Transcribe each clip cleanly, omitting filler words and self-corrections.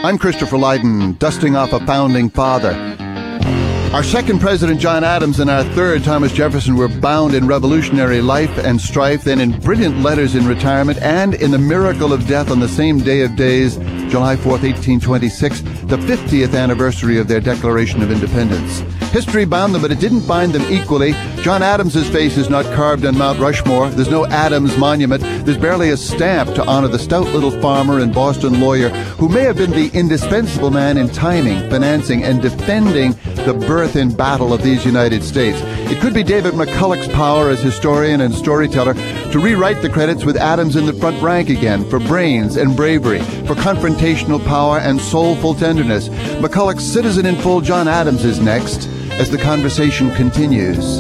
I'm Christopher Lydon, dusting off a founding father. Our second president, John Adams, and our third, Thomas Jefferson, were bound in revolutionary life and strife, then in brilliant letters in retirement, and in the miracle of death on the same day of days, July 4th, 1826, the 50th anniversary of their Declaration of Independence. History bound them, but it didn't bind them equally. John Adams's face is not carved on Mount Rushmore. There's no Adams monument. There's barely a stamp to honor the stout little farmer and Boston lawyer who may have been the indispensable man in timing, financing, and defending the birth in battle of these United States. It could be David McCulloch's power as historian and storyteller to rewrite the credits with Adams in the front rank again for brains and bravery, for confrontational power and soulful tenderness. McCulloch's Citizen in Full, John Adams, is next as the conversation continues.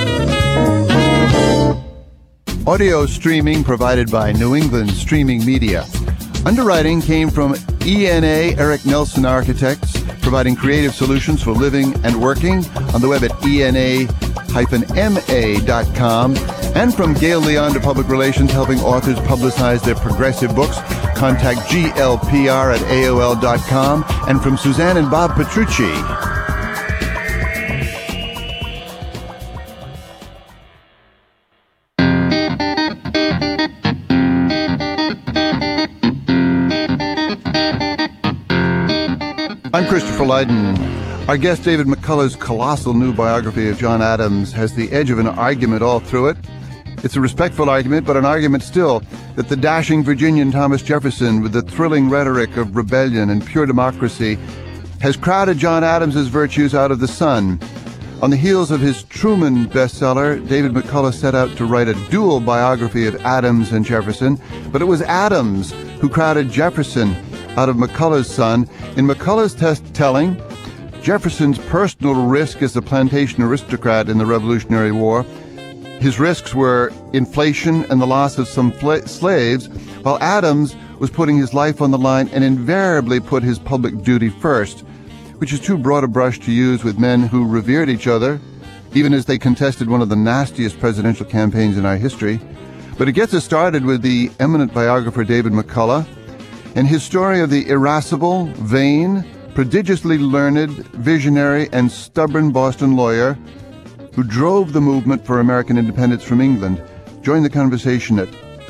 Audio streaming provided by New England Streaming Media. Underwriting came from ENA Eric Nelson Architects, providing creative solutions for living and working, on the web at ena-ma.com, and from Gail Leander Public Relations, helping authors publicize their progressive books. Contact glpr@aol.com, and from Suzanne and Bob Petrucci. I'm Christopher Lydon. Our guest, David McCullough's colossal new biography of John Adams, has the edge of an argument all through it. It's a respectful argument, but an argument still, that the dashing Virginian Thomas Jefferson, with the thrilling rhetoric of rebellion and pure democracy, has crowded John Adams's virtues out of the sun. On the heels of his Truman bestseller, David McCullough set out to write a dual biography of Adams and Jefferson, but it was Adams who crowded Jefferson out of McCullough's son. In McCullough's telling, Jefferson's personal risk as a plantation aristocrat in the Revolutionary War. His risks were inflation and the loss of some slaves, while Adams was putting his life on the line and invariably put his public duty first, which is too broad a brush to use with men who revered each other, even as they contested one of the nastiest presidential campaigns in our history. But it gets us started with the eminent biographer David McCullough and his story of the irascible, vain, prodigiously learned, visionary, and stubborn Boston lawyer who drove the movement for American independence from England. Join the conversation at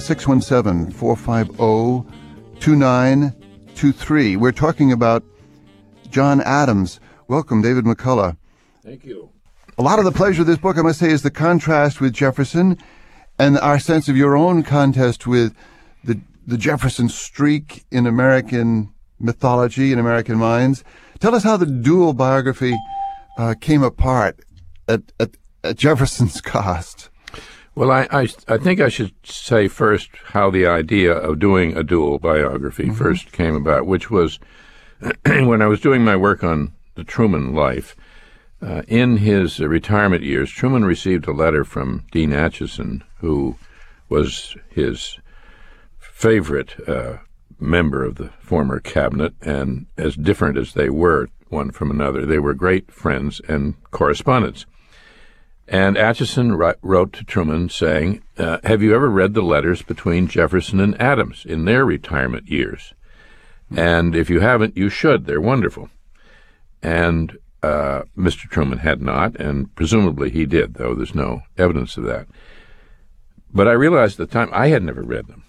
617-450-2923. We're talking about John Adams. Welcome, David McCullough. Thank you. A lot of the pleasure of this book, I must say, is the contrast with Jefferson and our sense of your own contest with the Jefferson streak in American mythology and American minds. Tell us how the dual biography came apart at Jefferson's cost. Well, I think I should say first how the idea of doing a dual biography first came about, which was when I was doing my work on the Truman life. In his retirement years, Truman received a letter from Dean Acheson, who was his favorite member of the former cabinet, and as different as they were one from another, they were great friends and correspondents. And Acheson wrote to Truman saying, have you ever read the letters between Jefferson and Adams in their retirement years? And if you haven't, you should. They're wonderful. And Mr. Truman had not, and presumably he did, though there's no evidence of that. But I realized at the time I had never read them.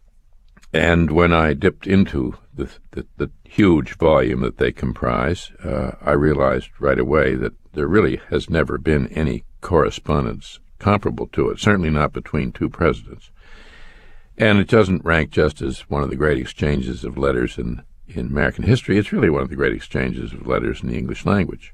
And when I dipped into the huge volume that they comprise, I realized right away that there really has never been any correspondence comparable to it, certainly not between two presidents. And it doesn't rank just as one of the great exchanges of letters in American history. It's really one of the great exchanges of letters in the English language.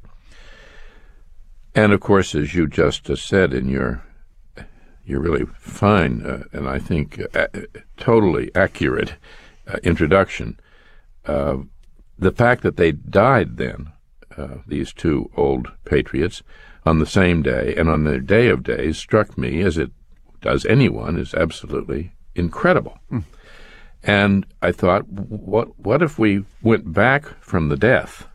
And, of course, as you just said in your really fine and I think totally accurate introduction, the fact that they died then, these two old patriots, on the same day and on their day of days, struck me, as it does anyone, is absolutely incredible. And I thought, what if we went back from the death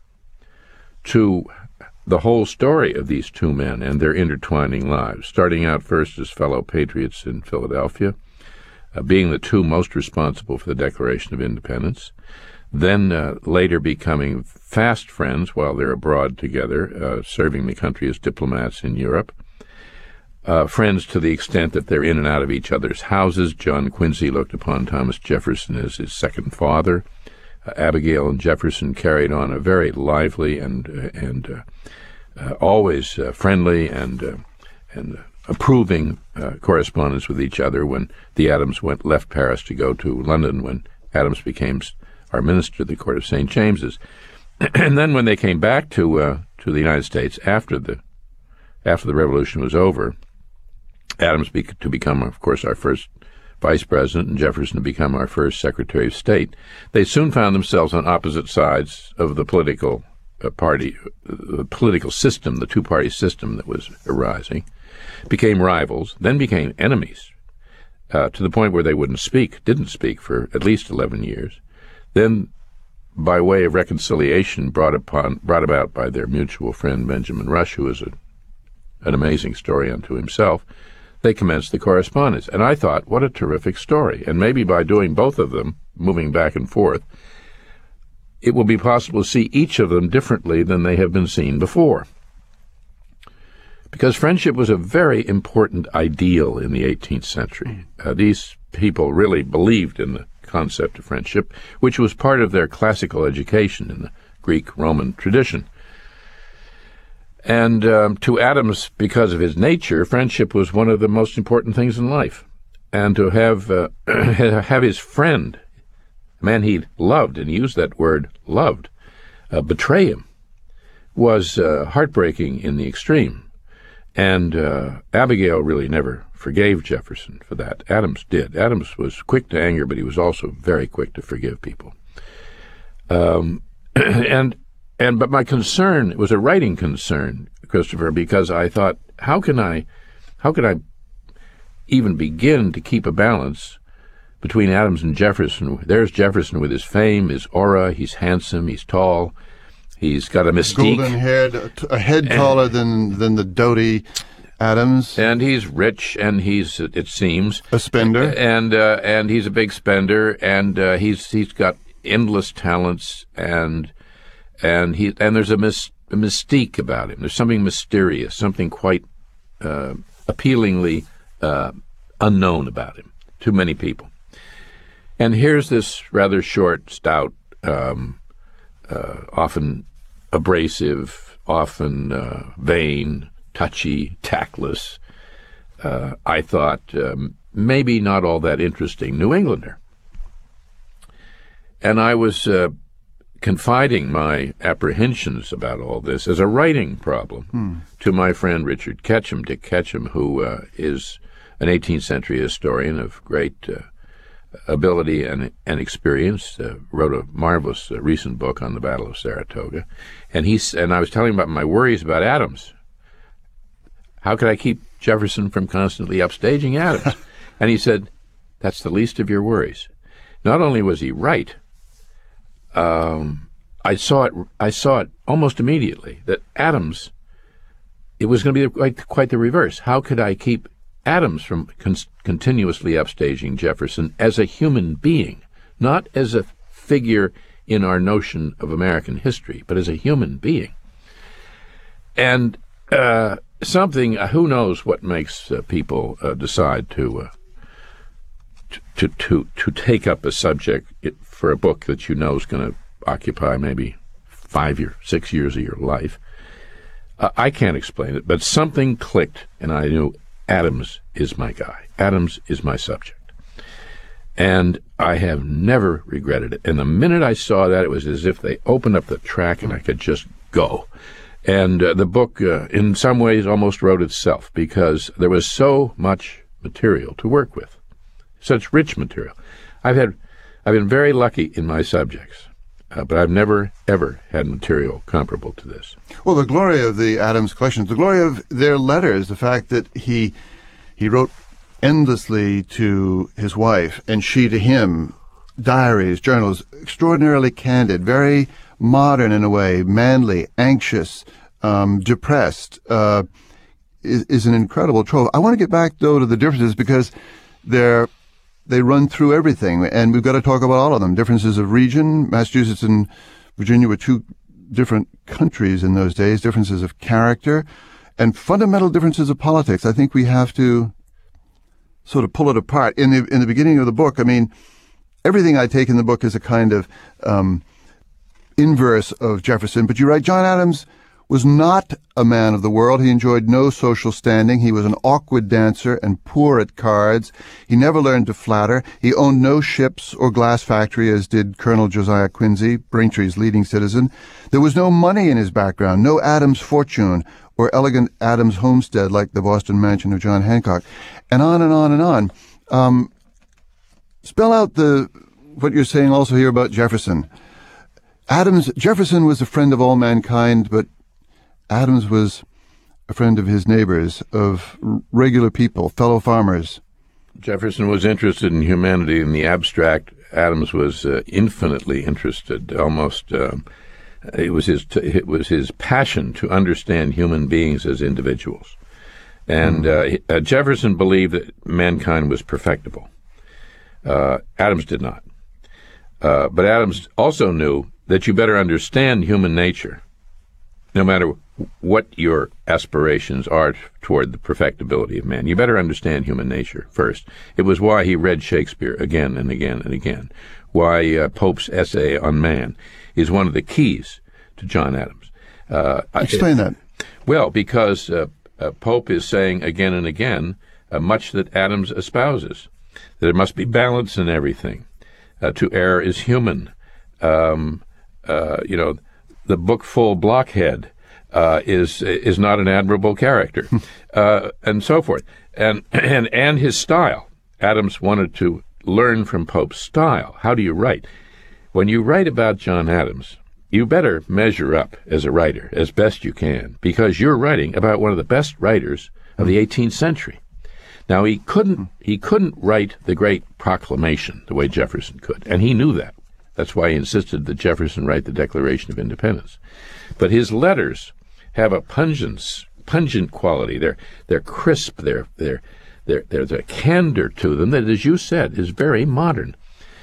to the whole story of these two men and their intertwining lives, starting out first as fellow patriots in Philadelphia, being the two most responsible for the Declaration of Independence, then later becoming fast friends while they're abroad together, serving the country as diplomats in Europe. Friends to the extent that they're in and out of each other's houses. John Quincy looked upon Thomas Jefferson as his second father. Abigail and Jefferson carried on a very lively and always friendly and approving correspondence with each other when the Adams left Paris to go to London when Adams became our minister at the court of St. James's. And then when they came back to the United States after the Revolution was over, Adams to become, of course, our first vice president, and Jefferson to become our first Secretary of State, they soon found themselves on opposite sides of the political political system, the two-party system that was arising, became rivals, then became enemies, to the point where they didn't speak for at least 11 years. Then, by way of reconciliation brought about by their mutual friend Benjamin Rush, who is an amazing story unto himself, they commenced the correspondence. And I thought, what a terrific story. And maybe by doing both of them, moving back and forth, it will be possible to see each of them differently than they have been seen before. Because friendship was a very important ideal in the 18th century. These people really believed in the concept of friendship, which was part of their classical education in the Greek-Roman tradition. And to Adams, because of his nature, friendship was one of the most important things in life. And to have his friend, a man he loved, and he used that word, loved, betray him, was heartbreaking in the extreme. And Abigail really never forgave Jefferson for that. Adams did. Adams was quick to anger, but he was also very quick to forgive people. But my concern was a writing concern, Christopher, because I thought, how can I even begin to keep a balance between Adams and Jefferson? There's Jefferson with his fame, his aura. He's handsome. He's tall. He's got a mystique. Golden head, a head taller than the doughty Adams. And he's rich, and he's, it seems, a spender. And he's a big spender, and he's got endless talents, and there's a mystique about him. There's something mysterious, something quite appealingly unknown about him to many people. And here's this rather short, stout, often abrasive, often vain, touchy, tactless, I thought maybe not all that interesting New Englander. And I was confiding my apprehensions about all this as a writing problem to my friend Richard Ketchum, Dick Ketchum, who is an 18th century historian of great ability and experience, wrote a marvelous recent book on the Battle of Saratoga. And I was telling him about my worries about Adams. How could I keep Jefferson from constantly upstaging Adams? And he said, that's the least of your worries. Not only was he right, I saw it almost immediately that Adams, it was going to be quite the reverse. How could I keep Adams from continuously upstaging Jefferson as a human being, not as a figure in our notion of American history, but as a human being? And something, who knows what makes people decide to take up a subject for a book that you know is going to occupy maybe 5 or 6 years of your life. I can't explain it, but something clicked, and I knew Adams is my guy. Adams is my subject. And I have never regretted it. And the minute I saw that, it was as if they opened up the track and I could just go. And the book, in some ways, almost wrote itself because there was so much material to work with, such rich material. I've been very lucky in my subjects, but I've never, ever had material comparable to this. Well, the glory of the Adams collections, the glory of their letters, the fact that he wrote endlessly to his wife and she to him, diaries, journals, extraordinarily candid, very modern in a way, manly, anxious, depressed, is an incredible trove. I want to get back, though, to the differences because there they run through everything, and we've got to talk about all of them. Differences of region. Massachusetts and Virginia were two different countries in those days. Differences of character and fundamental differences of politics. I think we have to sort of pull it apart. In the beginning of the book, I mean, everything I take in the book is a kind of inverse of Jefferson. But you write, John Adams was not a man of the world. He enjoyed no social standing. He was an awkward dancer and poor at cards. He never learned to flatter. He owned no ships or glass factory, as did Colonel Josiah Quincy, Braintree's leading citizen. There was no money in his background, no Adams fortune or elegant Adams homestead like the Boston mansion of John Hancock, and on and on and on. Spell out what you're saying also here about Jefferson. Jefferson was a friend of all mankind, but Adams was a friend of his neighbors, of regular people, fellow farmers. Jefferson was interested in humanity in the abstract. Adams was infinitely interested. Almost, it was his passion to understand human beings as individuals. And Jefferson believed that mankind was perfectible. Adams did not. But Adams also knew that you better understand human nature, no matter what your aspirations are toward the perfectibility of man. You better understand human nature first. It was why he read Shakespeare again and again and again. Why Pope's essay on man is one of the keys to John Adams. Explain that. Well, because Pope is saying again and again much that Adams espouses, that there must be balance in everything. To err is human. The bookful blockhead is not an admirable character, and so forth. And his style. Adams wanted to learn from Pope's style. How do you write? When you write about John Adams, you better measure up as a writer as best you can, because you're writing about one of the best writers of the 18th century. Now, he couldn't write the great proclamation the way Jefferson could, and he knew that. That's why he insisted that Jefferson write the Declaration of Independence. But his letters have a pungent quality. They're crisp. There's a candor to them that, as you said, is very modern.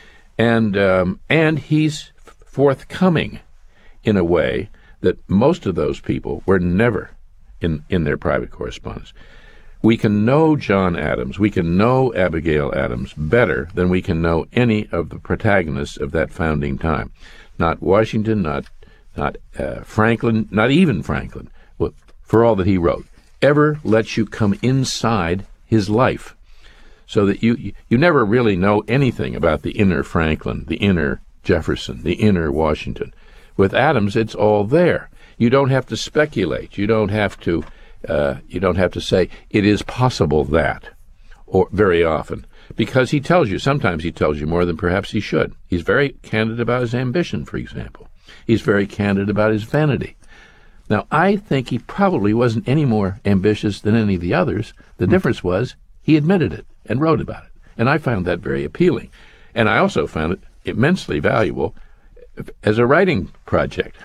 And he's forthcoming in a way that most of those people were never in their private correspondence. We can know John Adams, we can know Abigail Adams better than we can know any of the protagonists of that founding time. Not Washington, not Franklin, not even Franklin, for all that he wrote, ever lets you come inside his life, so that you never really know anything about the inner Franklin, the inner Jefferson, the inner Washington. With Adams, it's all there. You don't have to speculate. You don't have to say it is possible that, or very often, because he tells you. Sometimes he tells you more than perhaps he should. He's very candid about his ambition, for example. He's very candid about his vanity. Now, I think he probably wasn't any more ambitious than any of the others. The difference was he admitted it and wrote about it, and I found that very appealing. And I also found it immensely valuable as a writing project.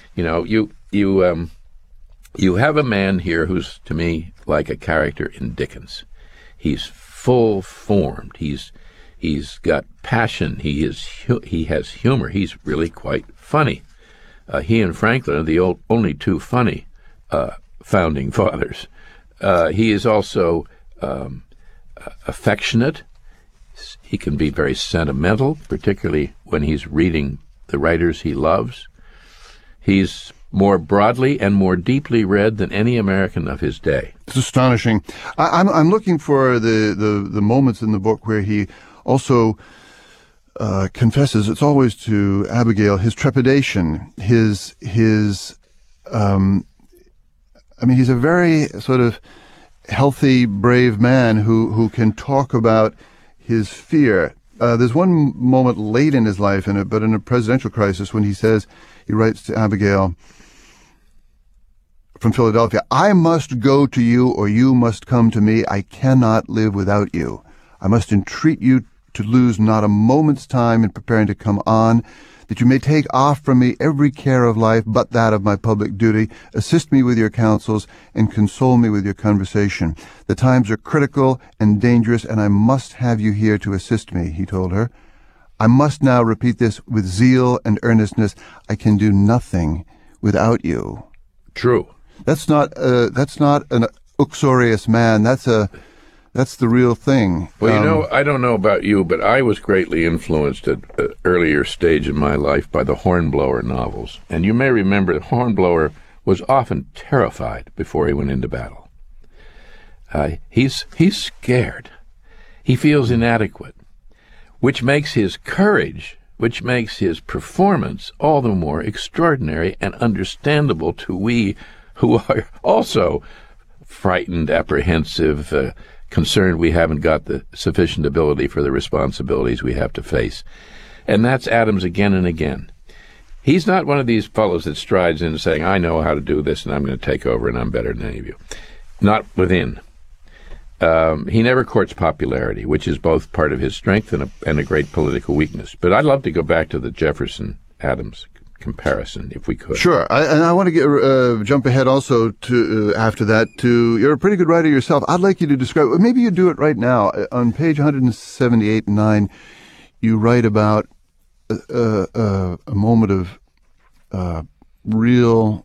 You have a man here who's, to me, like a character in Dickens. He's full-formed. He's got passion. He has humor. He's really quite funny. He and Franklin are the only two funny founding fathers. He is also affectionate. He can be very sentimental, particularly when he's reading the writers he loves. He's more broadly and more deeply read than any American of his day. It's astonishing. I'm looking for the moments in the book where he also confesses, it's always to Abigail, his trepidation, he's a very sort of healthy, brave man who can talk about his fear. There's one moment late in his life, but in a presidential crisis, when he writes to Abigail from Philadelphia, "I must go to you or you must come to me. I cannot live without you. I must entreat you to lose not a moment's time in preparing to come on. that you may take off from me every care of life but that of my public duty. Assist me with your counsels and console me with your conversation. The times are critical and dangerous, and I must have you here to assist me," he told her. "I must now repeat this with zeal and earnestness. I can do nothing without you." True. That's not an uxorious man. That's the real thing. Well, I don't know about you, but I was greatly influenced at an earlier stage in my life by the Hornblower novels. And you may remember that Hornblower was often terrified before he went into battle. He's scared. He feels inadequate, which makes his courage, which makes his performance all the more extraordinary and understandable to we who are also frightened, apprehensive, concerned we haven't got the sufficient ability for the responsibilities we have to face. And that's Adams again and again. He's not one of these fellows that strides in saying, "I know how to do this and I'm going to take over and I'm better than any of you." Not within. He never courts popularity, which is both part of his strength and a great political weakness. But I'd love to go back to the Jefferson-Adams comparison, if we could. Sure. I want to jump ahead also to after that to, you're a pretty good writer yourself. I'd like you to describe, maybe you do it right now. On page 178 and 9, you write about a moment of real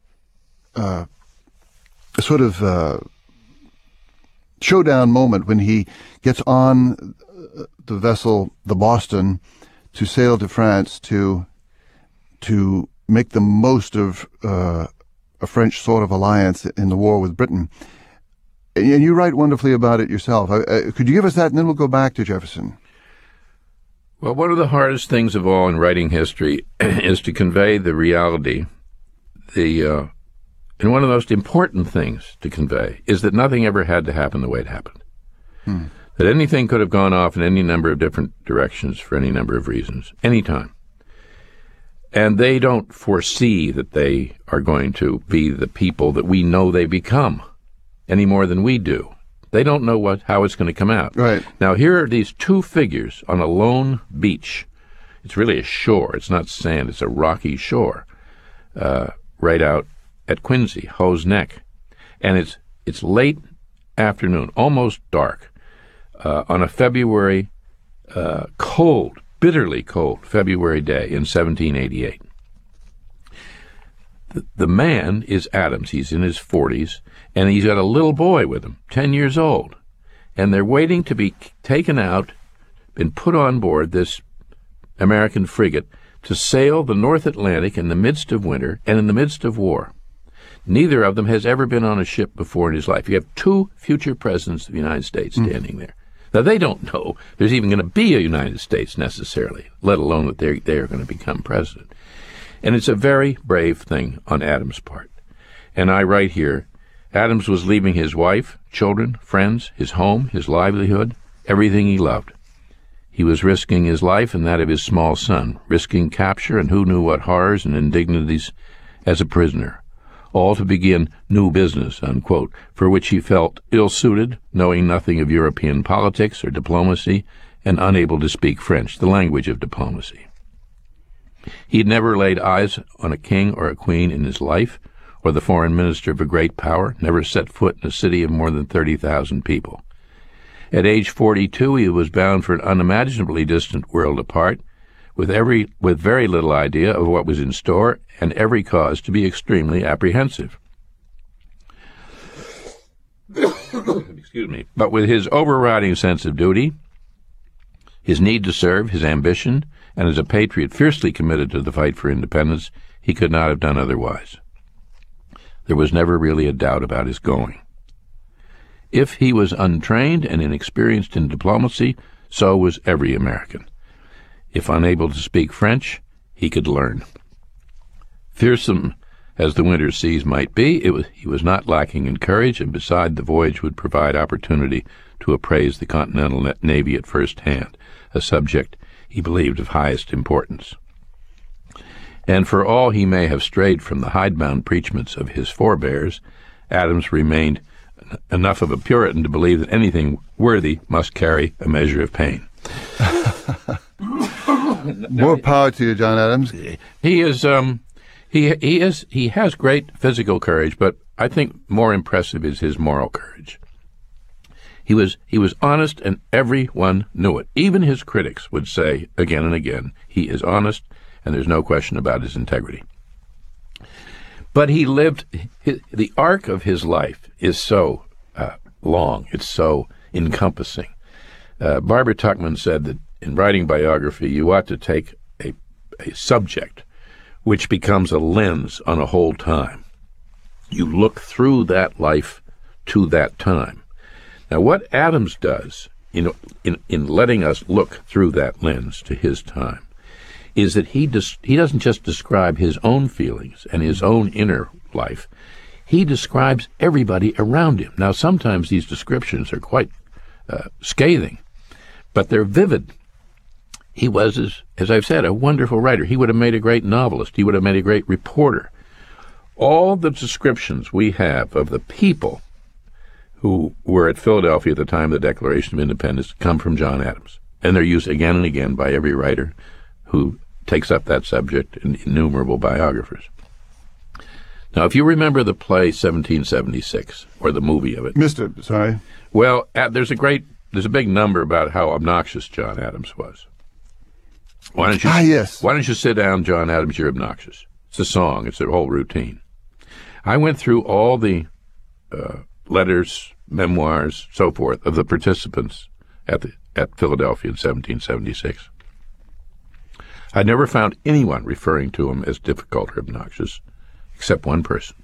sort of showdown moment when he gets on the vessel, the Boston, to sail to France to make the most of a French sort of alliance in the war with Britain. And you write wonderfully about it yourself. Could you give us that, and then we'll go back to Jefferson? Well, one of the hardest things of all in writing history is to convey the reality. And one of the most important things to convey is that nothing ever had to happen the way it happened. That anything could have gone off in any number of different directions for any number of reasons, anytime. And they don't foresee that they are going to be the people that we know they become any more than we do. They don't know how it's going to come out. Right. Now, here are these two figures on a lone beach. It's really a shore. It's not sand. It's a rocky shore right out at Quincy, Hoe's Neck. And it's late afternoon, almost dark, on a February cold, bitterly cold February day in 1788. The man is Adams. He's in his 40s, and he's got a little boy with him, 10 years old. And they're waiting to be taken out and put on board this American frigate to sail the North Atlantic in the midst of winter and in the midst of war. Neither of them has ever been on a ship before in his life. You have two future presidents of the United States standing there. Now, they don't know there's even going to be a United States necessarily, let alone that they are going to become president. And it's a very brave thing on Adams' part. And I write here, Adams was leaving his wife, children, friends, his home, his livelihood, everything he loved. He was risking his life and that of his small son, risking capture and who knew what horrors and indignities as a prisoner, all to begin new business, unquote, for which he felt ill-suited, knowing nothing of European politics or diplomacy, and unable to speak French, the language of diplomacy. He had never laid eyes on a king or a queen in his life, or the foreign minister of a great power, never set foot in a city of more than 30,000 people. At age 42, he was bound for an unimaginably distant world apart, with very little idea of what was in store and every cause to be extremely apprehensive. Excuse me. But with his overriding sense of duty, his need to serve, his ambition, and as a patriot fiercely committed to the fight for independence, he could not have done otherwise. There was never really a doubt about his going. If he was untrained and inexperienced in diplomacy, so was every American. If unable to speak French, he could learn. Fearsome as the winter seas might be, he was not lacking in courage, and beside the voyage would provide opportunity to appraise the Continental Navy at first hand, a subject he believed of highest importance. And for all he may have strayed from the hidebound preachments of his forebears, Adams remained enough of a Puritan to believe that anything worthy must carry a measure of pain. More power to you, John Adams. He is he has great physical courage, but I think more impressive is his moral courage. He was honest, and everyone knew it. Even his critics would say again and again, he is honest, and there's no question about his integrity. But he lived, the arc of his life is so long, it's so encompassing. Barbara Tuchman said that in writing biography, you ought to take a subject which becomes a lens on a whole time. You look through that life to that time. Now, what Adams does in letting us look through that lens to his time is that he doesn't just describe his own feelings and his own inner life. He describes everybody around him. Now, sometimes these descriptions are quite scathing, but they're vivid. He was, as I've said, a wonderful writer. He would have made a great novelist. He would have made a great reporter. All the descriptions we have of the people who were at Philadelphia at the time of the Declaration of Independence come from John Adams. And they're used again and again by every writer who takes up that subject in innumerable biographers. Now, if you remember the play 1776, or the movie of it. Missed it, sorry. Well, there's a big number about how obnoxious John Adams was. Why don't you? Yes. Why don't you sit down, John Adams? You're obnoxious. It's a song. It's a whole routine. I went through all the letters, memoirs, so forth of the participants at Philadelphia in 1776. I never found anyone referring to him as difficult or obnoxious, except one person,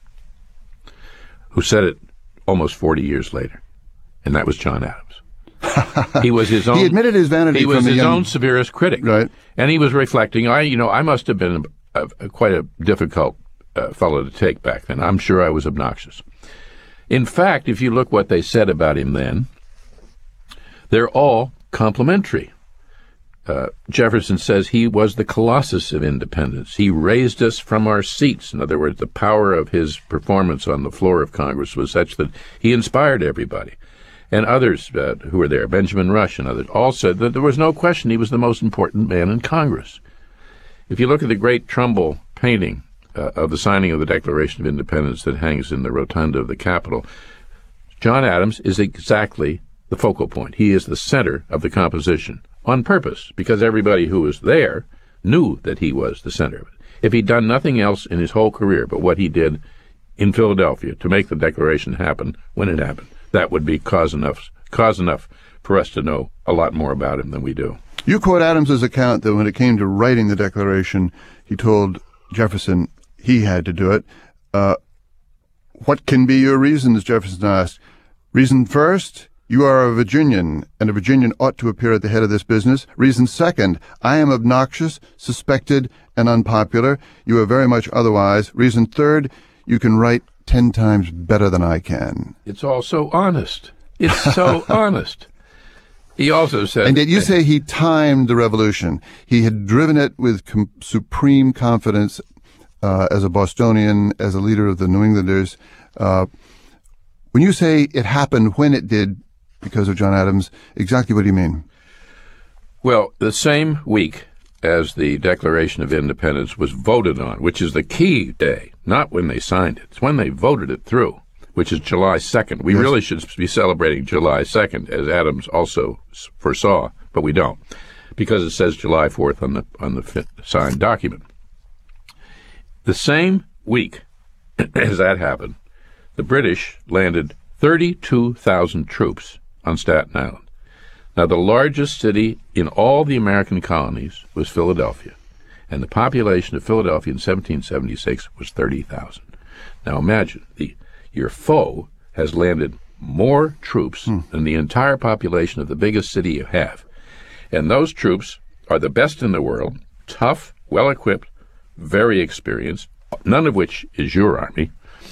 who said it almost 40 years later, and that was John Adams. He was his own. He admitted his vanity. He was his own severest critic, right? And he was reflecting. I must have been quite a difficult fellow to take back then. I'm sure I was obnoxious. In fact, if you look what they said about him then, they're all complimentary. Jefferson says he was the Colossus of independence. He raised us from our seats. In other words, the power of his performance on the floor of Congress was such that he inspired everybody. And others who were there, Benjamin Rush and others, all said that there was no question he was the most important man in Congress. If you look at the great Trumbull painting of the signing of the Declaration of Independence that hangs in the rotunda of the Capitol, John Adams is exactly the focal point. He is the center of the composition on purpose, because everybody who was there knew that he was the center of it. If he'd done nothing else in his whole career but what he did in Philadelphia to make the Declaration happen when it happened, that would be cause enough for us to know a lot more about him than we do. You quote Adams's account that when it came to writing the Declaration, he told Jefferson he had to do it. What can be your reasons, Jefferson asked. Reason first, you are a Virginian, and a Virginian ought to appear at the head of this business. Reason second, I am obnoxious, suspected, and unpopular. You are very much otherwise. Reason third, you can write 10 times better than I can. It's all so honest. It's so honest. He also said... And yet you say he timed the revolution. He had driven it with supreme confidence as a Bostonian, as a leader of the New Englanders. When you say it happened when it did because of John Adams, exactly what do you mean? Well, the same week as the Declaration of Independence was voted on, which is the key day, not when they signed it. It's when they voted it through, which is July 2nd. We really should be celebrating July 2nd, as Adams also foresaw, but we don't, because it says July 4th on the signed document. The same week as that happened, the British landed 32,000 troops on Staten Island. Now, the largest city in all the American colonies was Philadelphia, and the population of Philadelphia in 1776 was 30,000. Now, imagine, your foe has landed more troops than the entire population of the biggest city you have. And those troops are the best in the world, tough, well-equipped, very experienced, none of which is your army,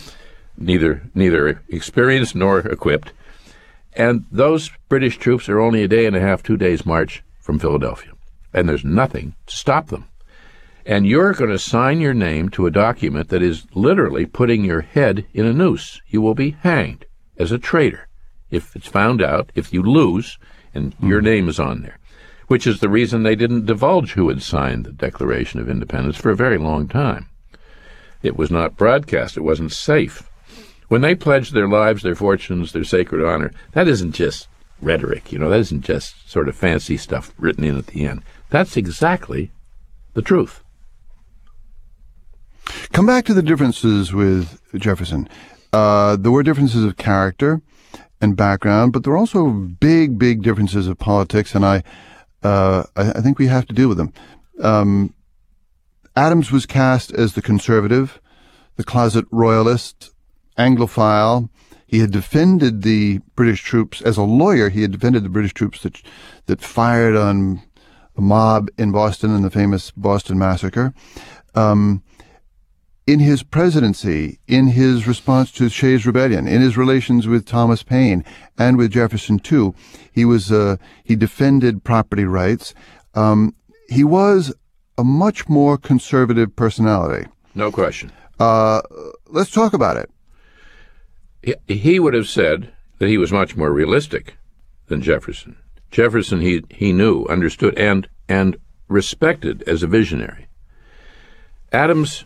neither experienced nor equipped. And those British troops are only a day and a half, 2 days' march from Philadelphia. And there's nothing to stop them. And you're going to sign your name to a document that is literally putting your head in a noose. You will be hanged as a traitor if it's found out, if you lose, and your name is on there. which is the reason they didn't divulge who had signed the Declaration of Independence for a very long time. It was not broadcast. It wasn't safe. When they pledged their lives, their fortunes, their sacred honor, that isn't just rhetoric, that isn't just sort of fancy stuff written in at the end. That's exactly the truth. Come back to the differences with Jefferson. There were differences of character and background, but there were also big, big differences of politics, and I think we have to deal with them. Adams was cast as the conservative, the closet royalist, Anglophile. He had defended the British troops as a lawyer. He had defended the British troops that fired on a mob in Boston in the famous Boston Massacre. In his presidency, in his response to Shays' Rebellion, in his relations with Thomas Paine and with Jefferson too, he defended property rights. He was a much more conservative personality. No question. Let's talk about it. He would have said that he was much more realistic than Jefferson. Jefferson, he knew, understood, and respected as a visionary. Adams,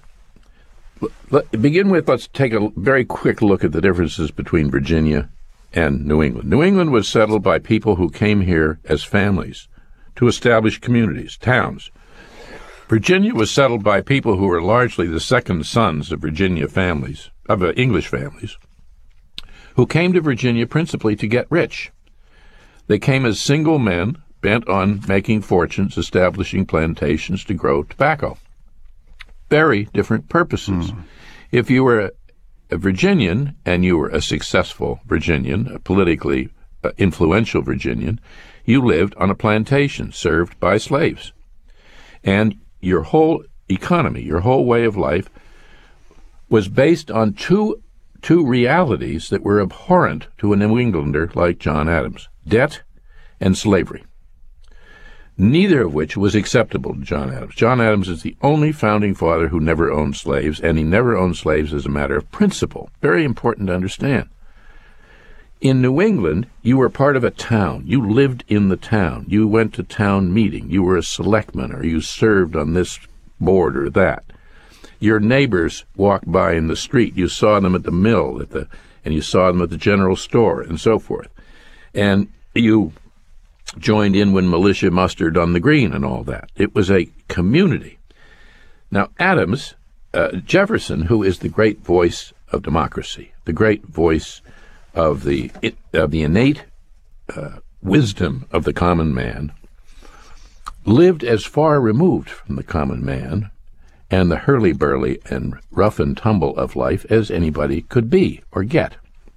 let's take a very quick look at the differences between Virginia and New England. New England was settled by people who came here as families to establish communities, towns. Virginia was settled by people who were largely the second sons of Virginia families, of English families, who came to Virginia principally to get rich. They came as single men bent on making fortunes, establishing plantations to grow tobacco. Very different purposes. If you were a Virginian and you were a successful Virginian, a politically influential Virginian, you lived on a plantation served by slaves. And your whole economy, your whole way of life was based on two realities that were abhorrent to a New Englander like John Adams: debt and slavery. Neither of which was acceptable to John Adams. John Adams is the only founding father who never owned slaves, and he never owned slaves as a matter of principle. Very important to understand. In New England, you were part of a town. You lived in the town. You went to town meeting. You were a selectman, or you served on this board or that. Your neighbors walked by in the street. You saw them at the mill, and you saw them at the general store, and so forth. And you joined in when militia mustered on the green and all that. It was a community. Now, Jefferson, who is the great voice of democracy, the great voice of the innate wisdom of the common man, lived as far removed from the common man and the hurly-burly and rough and tumble of life as anybody could be or get.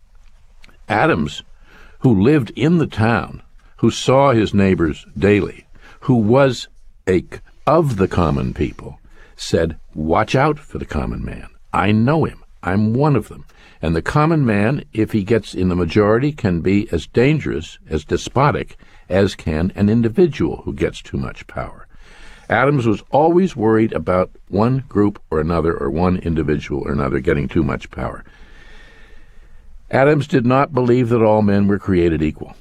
Adams, who lived in the town, who saw his neighbors daily, who was of the common people, said, "Watch out for the common man. I know him. I'm one of them." And the common man, if he gets in the majority, can be as dangerous, as despotic, as can an individual who gets too much power. Adams was always worried about one group or another, or one individual or another, getting too much power. Adams did not believe that all men were created equal.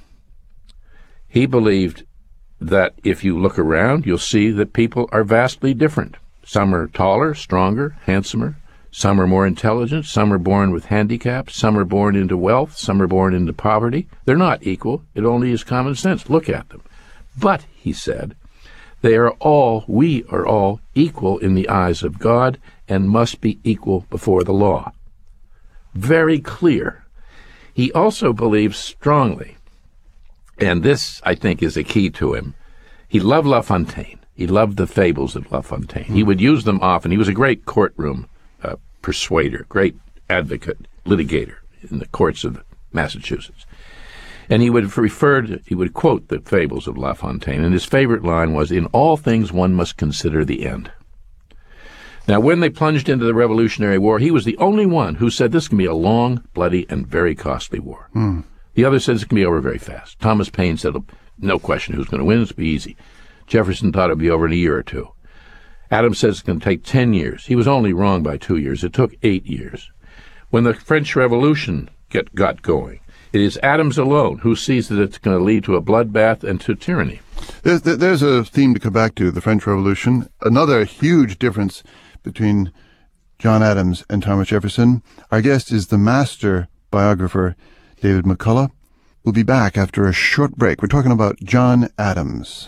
He believed that if you look around, you'll see that people are vastly different. Some are taller, stronger, handsomer. Some are more intelligent. Some are born with handicaps. Some are born into wealth. Some are born into poverty. They're not equal. It only is common sense. Look at them. But, he said, we are all equal in the eyes of God and must be equal before the law. Very clear. He also believes strongly, and this, I think, is a key to him. He loved La Fontaine. He loved the fables of La Fontaine. He would use them often. He was a great courtroom persuader, great advocate, litigator in the courts of Massachusetts. And he would quote the fables of La Fontaine, and his favorite line was, "In all things one must consider the end." Now, when they plunged into the Revolutionary War, he was the only one who said this can be a long, bloody, and very costly war. The other says it can be over very fast. Thomas Paine said, no question who's going to win, it'll be easy. Jefferson thought it would be over in a year or two. Adams says it's going to take 10 years. He was only wrong by 2 years. It took 8 years. When the French Revolution got going, it is Adams alone who sees that it's going to lead to a bloodbath and to tyranny. There's a theme to come back to, the French Revolution. Another huge difference between John Adams and Thomas Jefferson. Our guest is the master biographer, David McCullough. We'll be back after a short break. We're talking about John Adams.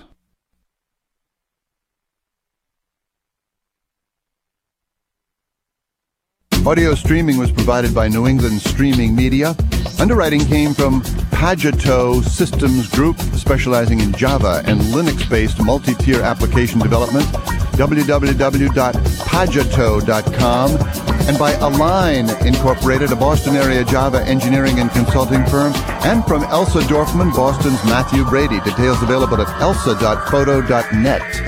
Audio streaming was provided by New England Streaming Media. Underwriting came from Pageto Systems Group, specializing in Java and Linux-based multi-tier application development. www.pageto.com. And by Align Incorporated, a Boston area Java engineering and consulting firm. And from Elsa Dorfman, Boston's Matthew Brady. Details available at elsa.photo.net.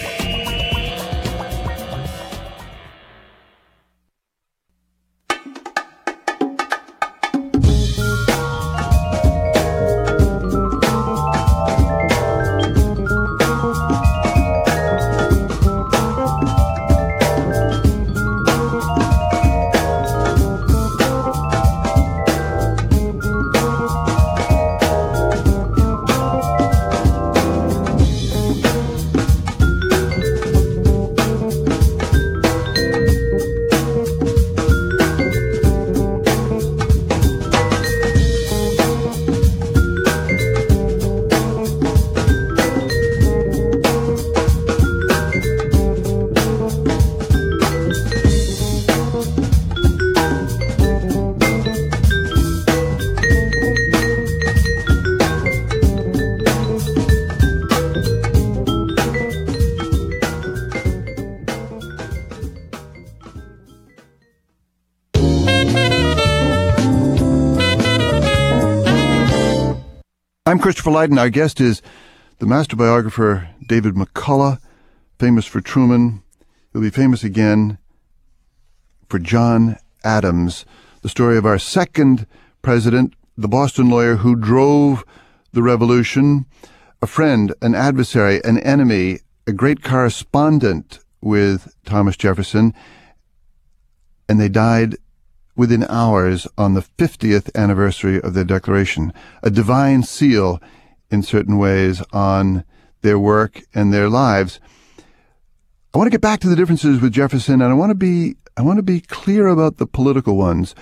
I'm Christopher Lydon. Our guest is the master biographer David McCullough, famous for Truman. He'll be famous again for John Adams, the story of our second president, the Boston lawyer who drove the revolution, a friend, an adversary, an enemy, a great correspondent with Thomas Jefferson, and they died within hours on the 50th anniversary of their declaration, a divine seal in certain ways on their work and their lives. I want to get back to the differences with Jefferson, and I want to be clear about the political ones.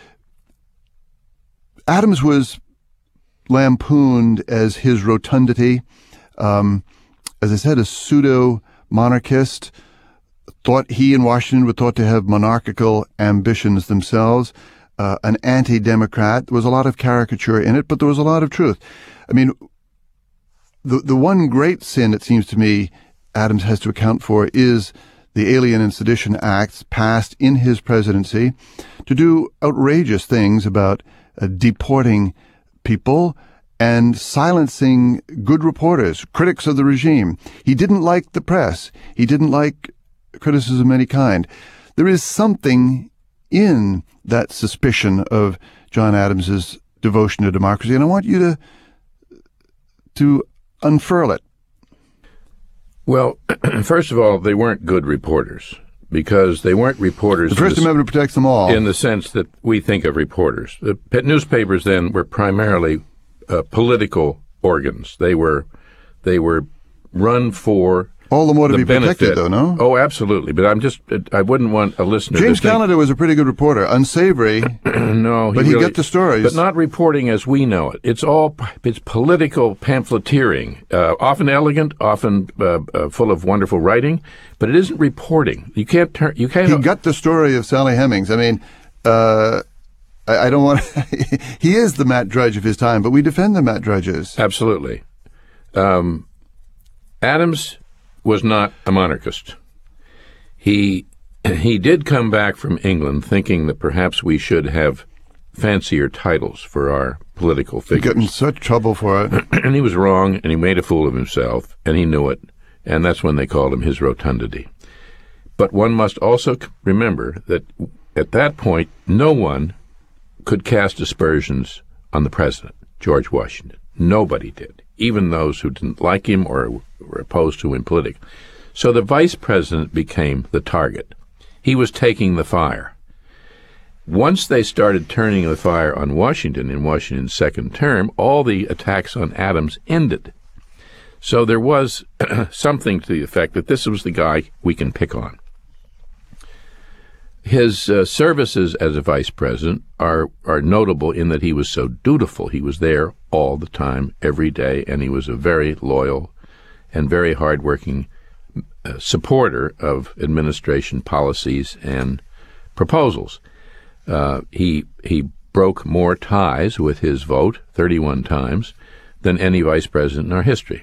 Adams was lampooned as his rotundity, as I said, a pseudo-monarchist. He and Washington were thought to have monarchical ambitions themselves, an anti-democrat. There was a lot of caricature in it, but there was a lot of truth. I mean, the one great sin, it seems to me, Adams has to account for is the Alien and Sedition Acts passed in his presidency to do outrageous things about deporting people and silencing good reporters, critics of the regime. He didn't like the press. He didn't like criticism of any kind. There is something in that suspicion of John Adams's devotion to democracy, and I want you to unfurl it. Well, first of all, they weren't good reporters, because they weren't reporters. The First Amendment protects them all. In the sense that we think of reporters. The newspapers then were primarily political organs. They were run for all the more to be benefit. Protected, though, no? Oh, absolutely. But I wouldn't want a listener James to think... Callender was a pretty good reporter. Unsavory. No, but he got the stories. But not reporting as we know it. It's political pamphleteering, often elegant, often full of wonderful writing, but it isn't reporting. You can't. He got the story of Sally Hemings. I mean, I don't want. He is the Matt Drudge of his time, but we defend the Matt Drudges. Absolutely. Adams was not a monarchist. He did come back from England thinking that perhaps we should have fancier titles for our political figures. He got in such trouble for it. And he was wrong, and he made a fool of himself, and he knew it, and that's when they called him his rotundity. But one must also remember that at that point, no one could cast aspersions on the president, George Washington. Nobody did, even those who didn't like him or were opposed to him politically. So the vice president became the target. He was taking the fire. Once they started turning the fire on Washington in Washington's second term, all the attacks on Adams ended. So there was something to the effect that this was the guy we can pick on. His services as a vice president are notable in that he was so dutiful. He was there all the time, every day, and he was a very loyal and very hardworking supporter of administration policies and proposals. He broke more ties with his vote, 31 times, than any vice president in our history.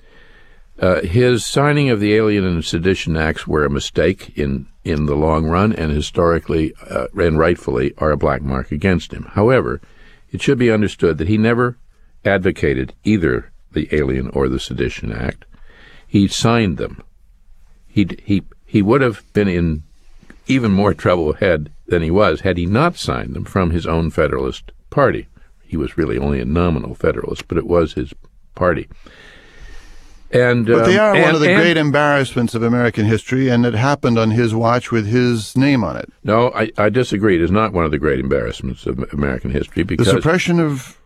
His signing of the Alien and Sedition Acts were a mistake in the long run, and historically and rightfully are a black mark against him. However, it should be understood that he never advocated either the Alien or the Sedition Act. He signed them. He would have been in even more trouble ahead than he was had he not signed them from his own Federalist Party. He was really only a nominal Federalist, but it was his party. But they are one of the great embarrassments of American history, and it happened on his watch with his name on it. No, I disagree. It is not one of the great embarrassments of American history because the suppression of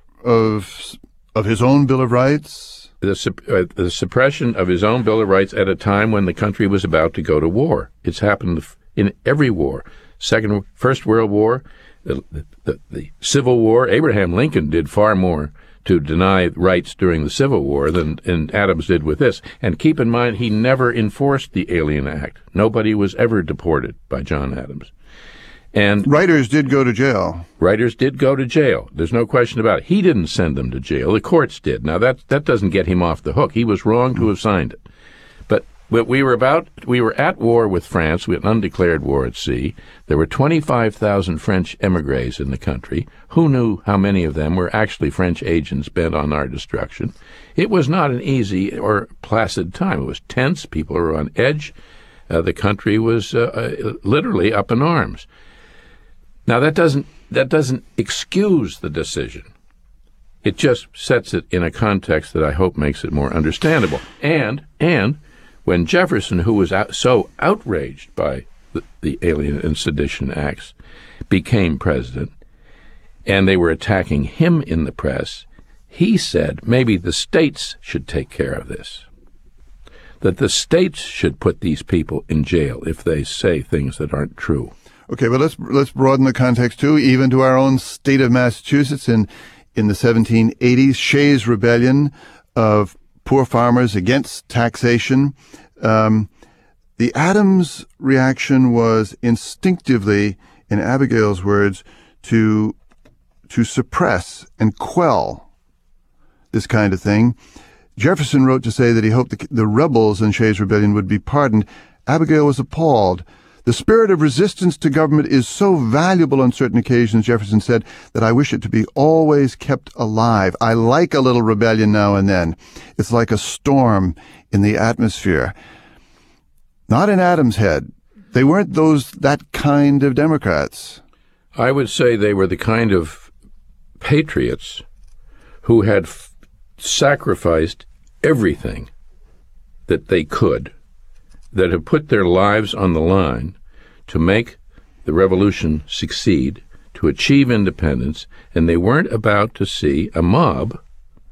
his own Bill of Rights. The suppression of his own Bill of Rights at a time when the country was about to go to war. It's happened in every war. First World War, the Civil War. Abraham Lincoln did far more to deny rights during the Civil War than Adams did with this. And keep in mind, he never enforced the Alien Act. Nobody was ever deported by John Adams. And writers did go to jail. Writers did go to jail. There's no question about it. He didn't send them to jail. The courts did. Now, that doesn't get him off the hook. He was wrong to have signed it. But we were at war with France. We had an undeclared war at sea. There were 25,000 French émigrés in the country. Who knew how many of them were actually French agents bent on our destruction? It was not an easy or placid time. It was tense. People were on edge. The country was literally up in arms. Now, that doesn't excuse the decision. It just sets it in a context that I hope makes it more understandable. And when Jefferson, who was so outraged by the Alien and Sedition Acts, became president, and they were attacking him in the press, he said maybe the states should take care of this, that the states should put these people in jail if they say things that aren't true. Okay, but let's broaden the context too, even to our own state of Massachusetts. In the 1780s, Shays' Rebellion of poor farmers against taxation. The Adams reaction was instinctively, in Abigail's words, to suppress and quell this kind of thing. Jefferson wrote to say that he hoped the rebels in Shays' Rebellion would be pardoned. Abigail was appalled. The spirit of resistance to government is so valuable on certain occasions, Jefferson said, that I wish it to be always kept alive. I like a little rebellion now and then. It's like a storm in the atmosphere. Not in Adams' head. They weren't that kind of Democrats. I would say they were the kind of patriots who had sacrificed everything that they could, that have put their lives on the line to make the revolution succeed, to achieve independence, and they weren't about to see a mob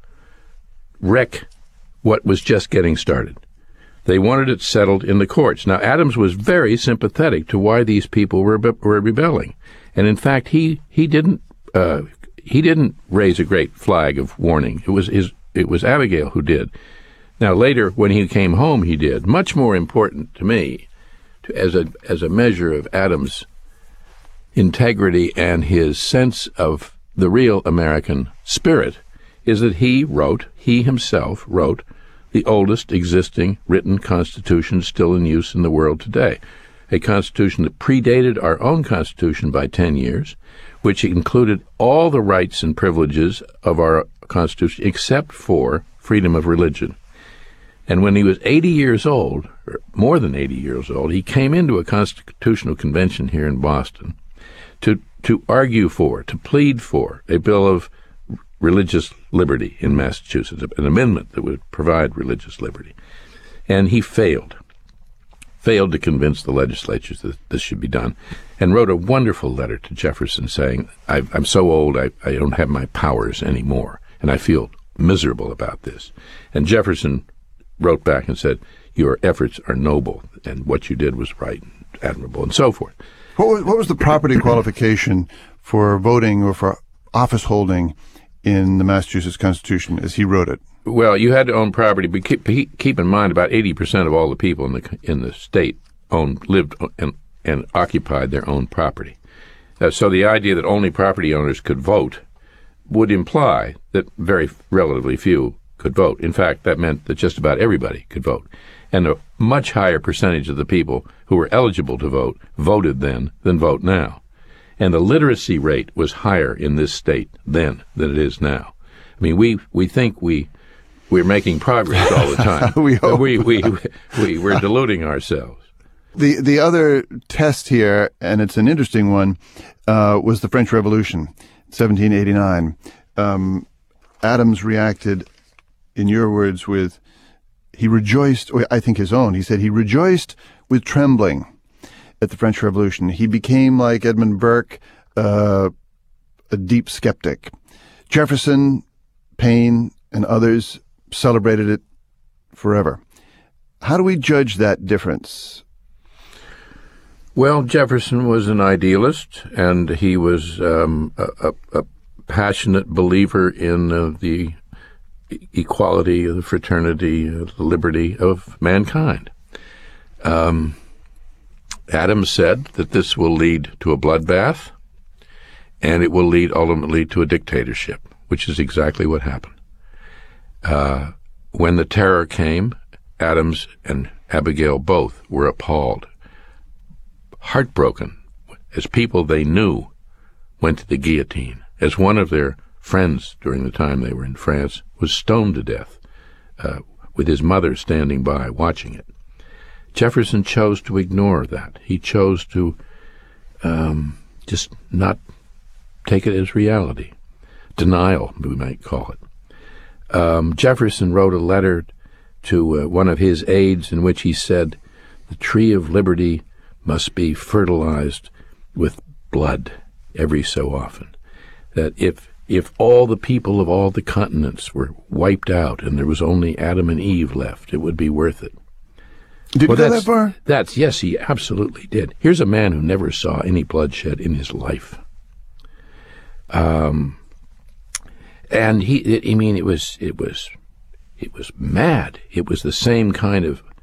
wreck what was just getting started. They wanted it settled in the courts. Now, Adams was very sympathetic to why these people were rebelling, and in fact, he didn't raise a great flag of warning. It was Abigail who did. Now, later, when he came home, he did. Much more important to me, as a measure of Adams' integrity and his sense of the real American spirit, is that he himself wrote the oldest existing written constitution still in use in the world today, a constitution that predated our own constitution by 10 years, which included all the rights and privileges of our constitution except for freedom of religion. And when he was 80 years old, or more than 80 years old, he came into a constitutional convention here in Boston to argue for, to plead for a bill of religious liberty in Massachusetts, an amendment that would provide religious liberty. And he failed to convince the legislatures that this should be done, and wrote a wonderful letter to Jefferson saying, I'm so old, I don't have my powers anymore, and I feel miserable about this. And Jefferson wrote back and said, "Your efforts are noble, and what you did was right and admirable," and so forth. What was the property qualification for voting or for office holding in the Massachusetts Constitution as he wrote it? Well, you had to own property, but keep in mind about 80% of all the people in the state lived and occupied their own property. So the idea that only property owners could vote would imply that very relatively few could vote. In fact, that meant that just about everybody could vote. And a much higher percentage of the people who were eligible to vote voted then than vote now. And the literacy rate was higher in this state then than it is now. I mean, we think we're making progress all the time. We hope. We're deluding ourselves. The other test here, and it's an interesting one, was the French Revolution, 1789. Adams reacted, in your words, he rejoiced, or I think his own, he said he rejoiced with trembling at the French Revolution. He became, like Edmund Burke, a deep skeptic. Jefferson, Paine, and others celebrated it forever. How do we judge that difference? Well, Jefferson was an idealist, and he was a passionate believer in the equality, the fraternity, the liberty of mankind. Adams said that this will lead to a bloodbath, and it will lead ultimately to a dictatorship, which is exactly what happened. When the terror came, Adams and Abigail both were appalled, heartbroken, as people they knew went to the guillotine, as one of their friends during the time they were in France was stoned to death, with his mother standing by watching it. Jefferson chose to ignore that. He chose to just not take it as reality. Denial, we might call it. Jefferson wrote a letter to one of his aides in which he said, "The tree of liberty must be fertilized with blood every so often." That if all the people of all the continents were wiped out and there was only Adam and Eve left, it would be worth it. Did he go that far? Yes, he absolutely did. Here's a man who never saw any bloodshed in his life. And it was mad. It was the same kind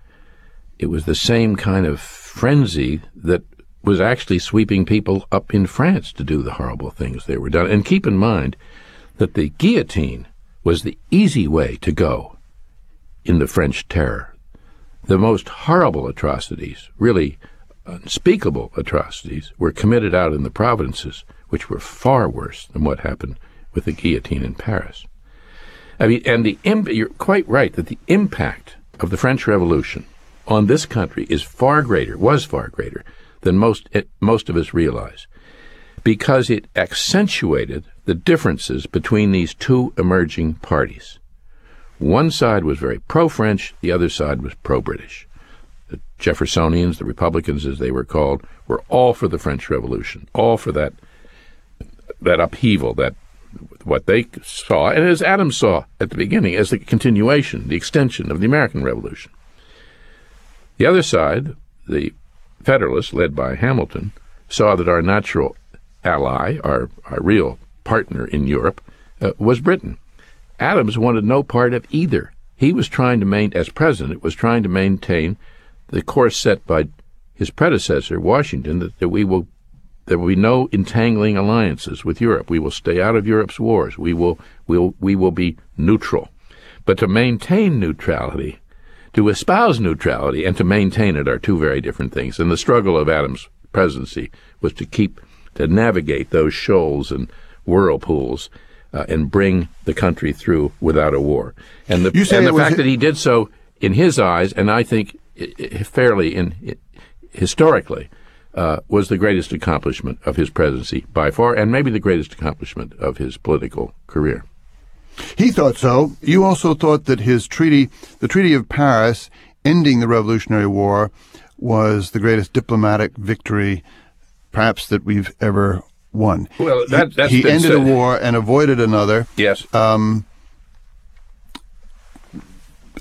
of frenzy that was actually sweeping people up in France to do the horrible things they were done. And keep in mind that the guillotine was the easy way to go in the French terror. The most horrible atrocities, really unspeakable atrocities, were committed out in the provinces, which were far worse than what happened with the guillotine in Paris. I mean, and you're quite right that the impact of the French Revolution on this country was far greater than most of us realize, because it accentuated the differences between these two emerging parties. One side was very pro-French, the other side was pro-British. The Jeffersonians, the Republicans as they were called, were all for the French Revolution, all for that upheaval, that what they saw, and as Adams saw at the beginning, as the continuation, the extension of the American Revolution. The other side, the Federalists, led by Hamilton, saw that our natural ally, our real partner in Europe, was Britain. Adams wanted no part of either. He was trying to as president, was trying to maintain the course set by his predecessor, Washington, that there will be no entangling alliances with Europe. We will stay out of Europe's wars. We will be neutral. But to maintain neutrality, to espouse neutrality, and to maintain it are two very different things. And the struggle of Adams' presidency was to navigate those shoals and whirlpools and bring the country through without a war. And the fact that he did so in his eyes, and I think fairly historically, was the greatest accomplishment of his presidency by far, and maybe the greatest accomplishment of his political career. He thought so. You also thought that his treaty, the Treaty of Paris, ending the Revolutionary War, was the greatest diplomatic victory, perhaps, that we've ever won. Well, he ended a war and avoided another. Yes.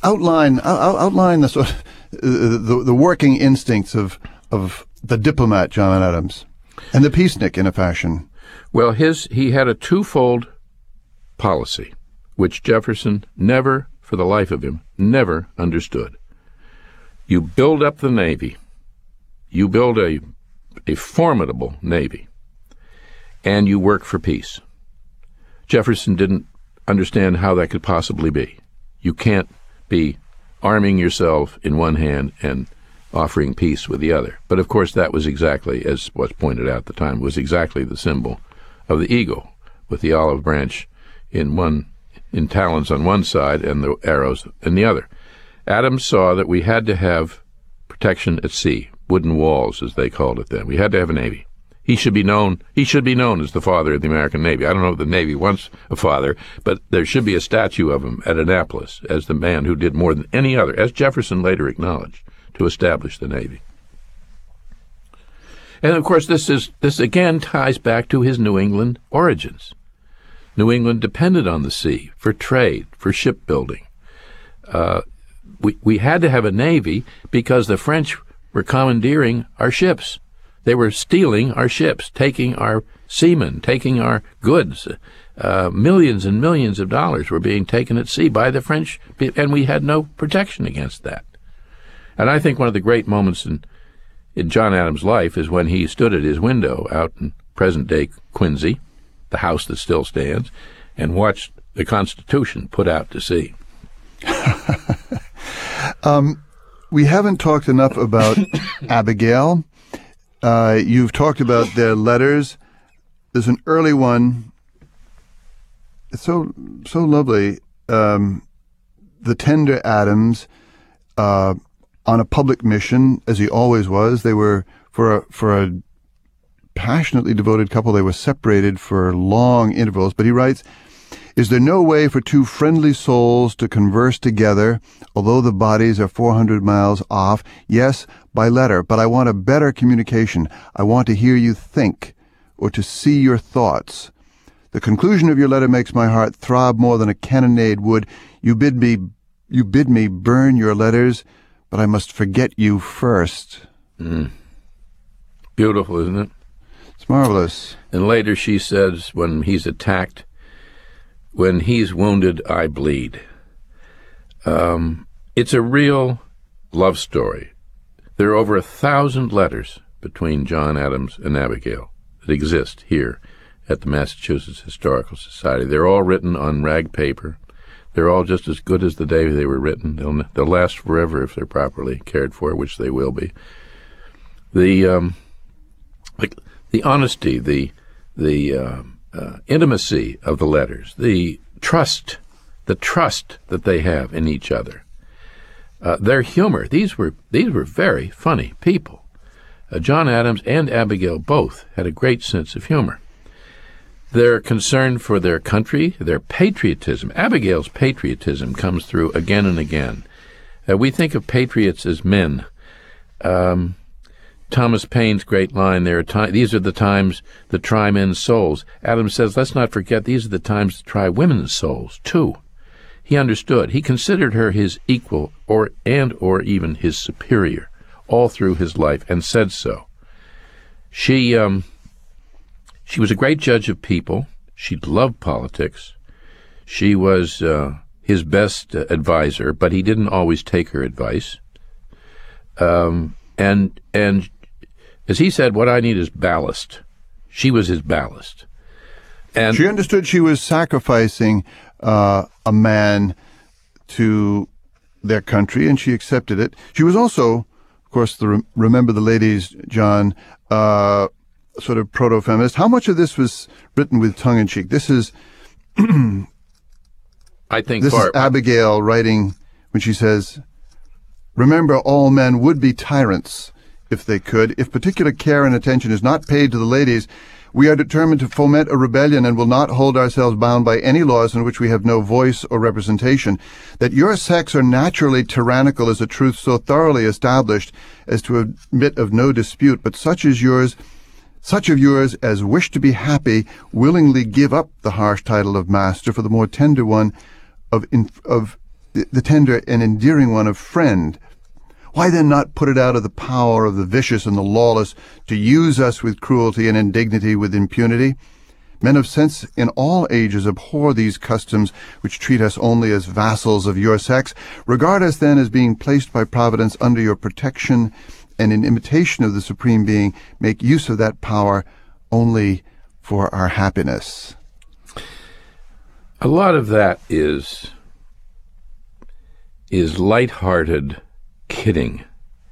outline the sort of, the working instincts of the diplomat John Adams and the peacenik in a fashion. Well, he had a twofold policy, which Jefferson never, for the life of him, never understood. You build up the Navy. You build a formidable Navy, and you work for peace. Jefferson didn't understand how that could possibly be. You can't be arming yourself in one hand and offering peace with the other. But of course that was exactly, as was pointed out at the time, was exactly the symbol of the eagle, with the olive branch in talons on one side and the arrows in the other. Adams saw that we had to have protection at sea, wooden walls as they called it then. We had to have a Navy. He should be known as the father of the American Navy. I don't know if the Navy wants a father, but there should be a statue of him at Annapolis as the man who did more than any other, as Jefferson later acknowledged, to establish the Navy. And of course this again ties back to his New England origins. New England depended on the sea for trade, for shipbuilding. We had to have a Navy because the French were commandeering our ships. They were stealing our ships, taking our seamen, taking our goods. Millions and millions of dollars were being taken at sea by the French, and we had no protection against that. And I think one of the great moments in John Adams' life is when he stood at his window out in present-day Quincy, the house that still stands, and watched the Constitution put out to sea. We haven't talked enough about Abigail. You've talked about their letters. There's an early one. It's so lovely. The tender Adams, on a public mission, as he always was. They were for a passionately devoted couple. They were separated for long intervals. But he writes, "Is there no way for two friendly souls to converse together, although the bodies are 400 miles off? Yes, by letter, but I want a better communication. I want to hear you think, or to see your thoughts. The conclusion of your letter makes my heart throb more than a cannonade would. You bid me burn your letters, but I must forget you first." Beautiful, isn't it? It's marvelous. And later she says, when he's attacked, "When he's wounded, I bleed." It's a real love story. There are over 1,000 letters between John Adams and Abigail that exist here at the Massachusetts Historical Society. They're all written on rag paper. They're all just as good as the day they were written. They'll last forever if they're properly cared for, which they will be. The honesty, the intimacy of the letters, the trust that they have in each other, their humor. These were very funny people. John Adams and Abigail both had a great sense of humor. Their concern for their country, their patriotism. Abigail's patriotism comes through again and again. We think of patriots as men. Thomas Paine's great line, these are the times that try men's souls. Adams says, let's not forget, these are the times that try women's souls, too. He understood. He considered her his equal or even his superior all through his life, and said so. She was a great judge of people. She loved politics. She was his best advisor, but he didn't always take her advice. And as he said, what I need is ballast. She was his ballast. And she understood she was sacrificing a man to their country, and she accepted it. She was also, of course, remember the ladies, John, sort of proto-feminist. How much of this was written with tongue-in-cheek? This is, I think, this is Abigail writing when she says, "Remember, all men would be tyrants if they could. If particular care and attention is not paid to the ladies, we are determined to foment a rebellion and will not hold ourselves bound by any laws in which we have no voice or representation. That your sex are naturally tyrannical is a truth so thoroughly established as to admit of no dispute, but such of yours as wish to be happy willingly give up the harsh title of master for the more tender one of the tender and endearing one of friend. Why then not put it out of the power of the vicious and the lawless to use us with cruelty and indignity with impunity? Men of sense in all ages abhor these customs which treat us only as vassals of your sex. Regard us then as being placed by Providence under your protection, and in imitation of the Supreme Being, make use of that power only for our happiness. A lot of that is light-hearted kidding,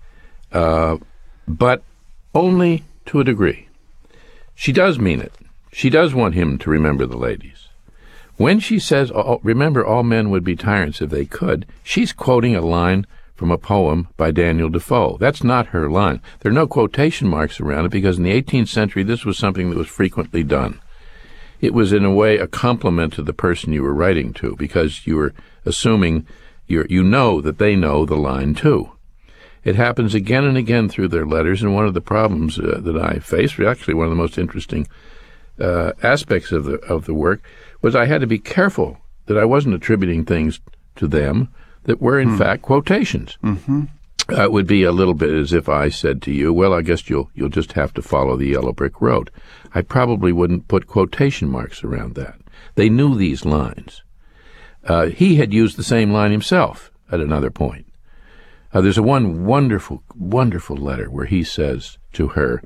but only to a degree. She does mean it. She does want him to remember the ladies. When she says, remember, all men would be tyrants if they could, she's quoting a line from a poem by Daniel Defoe. That's not her line. There are no quotation marks around it because in the 18th century, this was something that was frequently done. It was, in a way, a compliment to the person you were writing to because you were assuming you know that they know the line, too. It happens again and again through their letters, and one of the problems that I faced, actually one of the most interesting aspects of the work, was I had to be careful that I wasn't attributing things to them that were in fact quotations. Mm-hmm. It would be a little bit as if I said to you, well, I guess you'll just have to follow the yellow brick road. I probably wouldn't put quotation marks around that. They knew these lines. He had used the same line himself at another point. There's a one wonderful, wonderful letter where he says to her,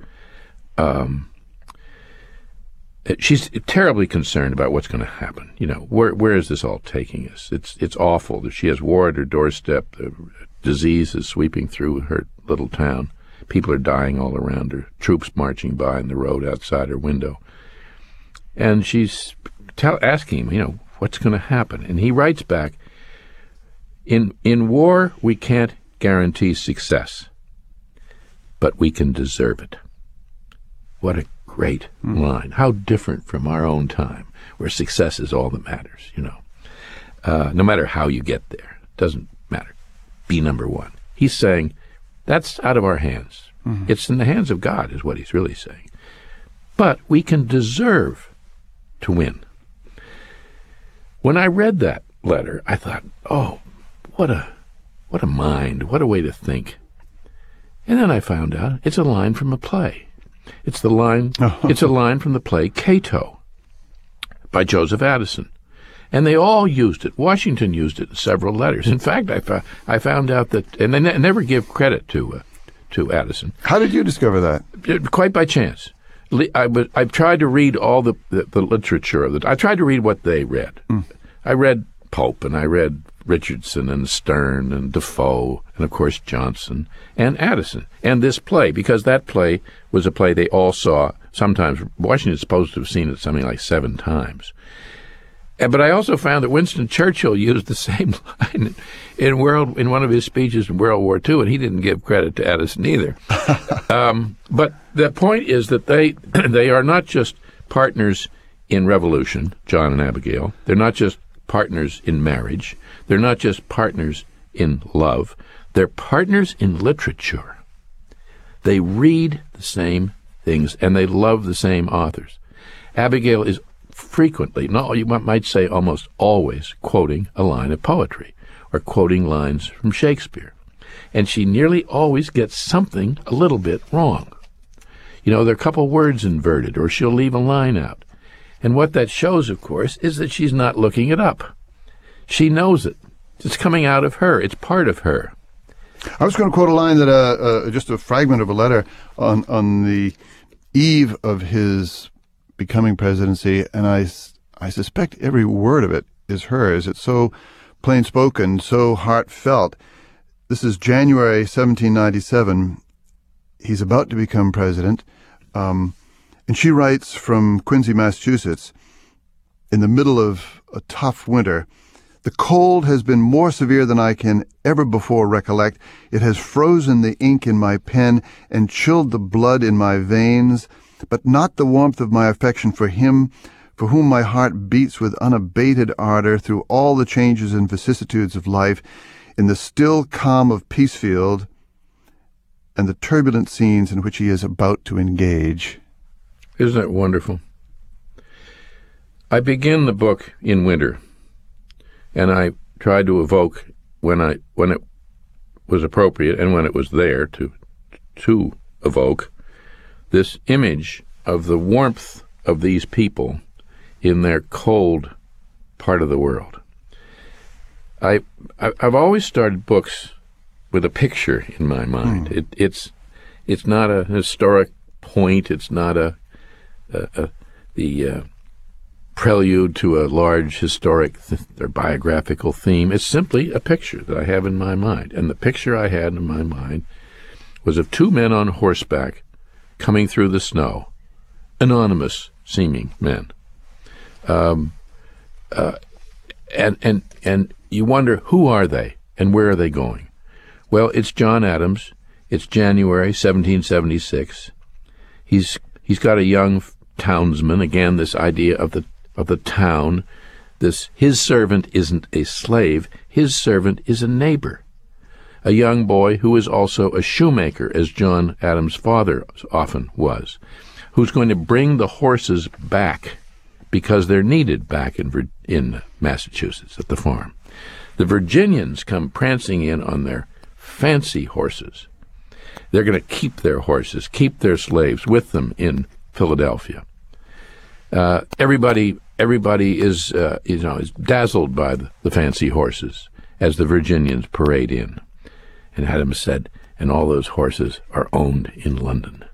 she's terribly concerned about what's going to happen. You know, where is this all taking us? It's awful that she has war at her doorstep. The disease is sweeping through her little town. People are dying all around her. Troops marching by in the road outside her window. And she's asking him, you know, what's going to happen? And he writes back, in war we can't guarantee success, but we can deserve it. What a great line. How different from our own time, where success is all that matters, you know. No matter how you get there, doesn't matter. Be number one. He's saying, that's out of our hands. Mm-hmm. It's in the hands of God, is what he's really saying. But we can deserve to win. When I read that letter, I thought, oh, what a mind, what a way to think. And then I found out it's a line from a play. It's a line from the play Cato by Joseph Addison. And they all used it. Washington used it in several letters. In fact, I found out that, and they never give credit to Addison. How did you discover that? Quite by chance. I tried to read all the literature of it. I tried to read what they read. I read Pope, and I read Richardson and Sterne and Defoe, and of course Johnson and Addison. And this play, because that play was a play they all saw. Sometimes Washington's supposed to have seen it something like 7 times. But I also found that Winston Churchill used the same line in one of his speeches in World War II, and he didn't give credit to Addison either. But the point is that they are not just partners in revolution, John and Abigail. They're not just partners in marriage. They're not just partners in love. They're partners in literature. They read the same things, and they love the same authors. Abigail is frequently, you might say almost always, quoting a line of poetry or quoting lines from Shakespeare. And she nearly always gets something a little bit wrong. You know, there are a couple words inverted, or she'll leave a line out. And what that shows, of course, is that she's not looking it up. She knows it. It's coming out of her. It's part of her. I was going to quote a line that just a fragment of a letter on the eve of his becoming presidency, and I suspect every word of it is hers. It's so plain-spoken, so heartfelt. This is January 1797. He's about to become president, and she writes from Quincy, Massachusetts, in the middle of a tough winter. The cold has been more severe than I can ever before recollect. It has frozen the ink in my pen and chilled the blood in my veins, but not the warmth of my affection for him, for whom my heart beats with unabated ardor through all the changes and vicissitudes of life, in the still calm of Peacefield and the turbulent scenes in which he is about to engage. Isn't that wonderful? I begin the book in winter, and I tried to evoke when it was appropriate and when it was there to evoke this image of the warmth of these people in their cold part of the world. I've always started books with a picture in my mind. It's not a historic point. It's not the prelude to a large historic or biographical theme. It's simply a picture that I have in my mind. And the picture I had in my mind was of two men on horseback coming through the snow, anonymous-seeming men. And you wonder, who are they and where are they going? Well, it's John Adams. It's January 1776. He's got a young townsman. Again, this idea of the town. His servant isn't a slave. His servant is a neighbor. A young boy who is also a shoemaker, as John Adams' father often was, who's going to bring the horses back because they're needed back in Massachusetts at the farm. The Virginians come prancing in on their fancy horses. They're going to keep their horses, keep their slaves with them in Philadelphia. Everybody is dazzled by the fancy horses as the Virginians parade in. And Adams said, and all those horses are owned in London.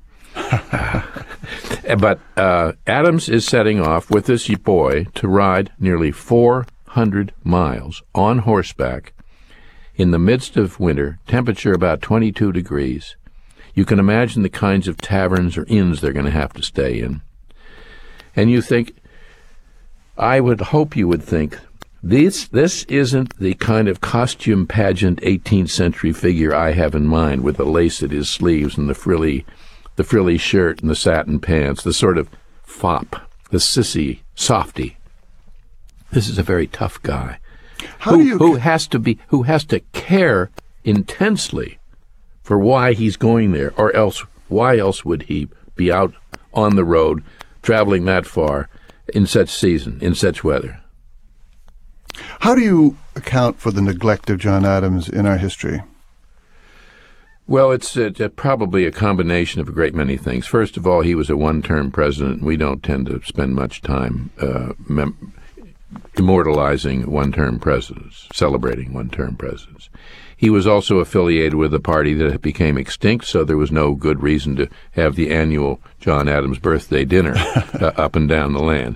But Adams is setting off with this boy to ride nearly 400 miles on horseback in the midst of winter, temperature about 22 degrees. You can imagine the kinds of taverns or inns they're going to have to stay in. And you think, I would hope you would think, this isn't the kind of costume pageant 18th century figure I have in mind, with the lace at his sleeves and the frilly shirt and the satin pants, the sort of fop, the sissy softy. This is a very tough guy who has to care intensely for why he's going there, or else why else would he be out on the road traveling that far in such season, in such weather? How do you account for the neglect of John Adams in our history? Well, it's probably a combination of a great many things. First of all, he was a one-term president. We don't tend to spend much time immortalizing one-term presidents, celebrating one-term presidents. He was also affiliated with a party that became extinct, so there was no good reason to have the annual John Adams birthday dinner up and down the land.